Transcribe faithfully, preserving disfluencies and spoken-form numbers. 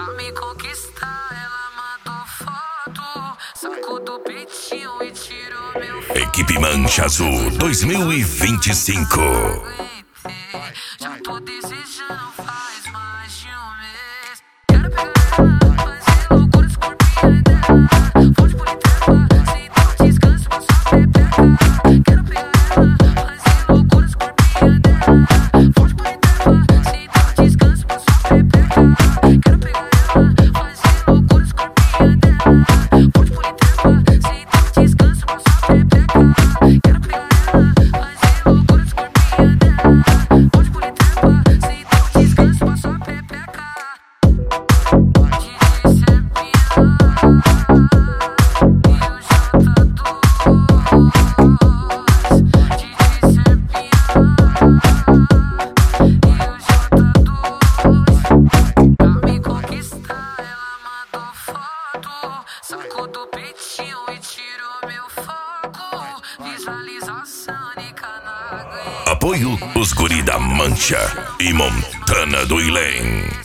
Pra me conquistar, ela mandou foto, sacou do peitinho e tirou meu foto. Equipe Mancha Azul dois mil e vinte e cinco. Já tô desejando faz mais de um mês. Quero pegar ela, fazer loucura, escorpião dela. Fonte bonita, sem dar descanso pra sua pepeca. Quero pegar ela, fazer loucura, escorpião dela. Fonte bonita, sem dar descanso pra sua pepeca. Quero pegar ela, fazer loucura, escorpião dela. Fonte bonita, sem dar descanso pra sua pepeca. Quero pegar ela, fazer loucura, escorpião dela. Fonte bonita, sem dar descanso pra sua pepeca. Sacou do peitinho e tirou meu foco. Visualização de canaga. Apoio os guri da Mancha e Montana do Ilém.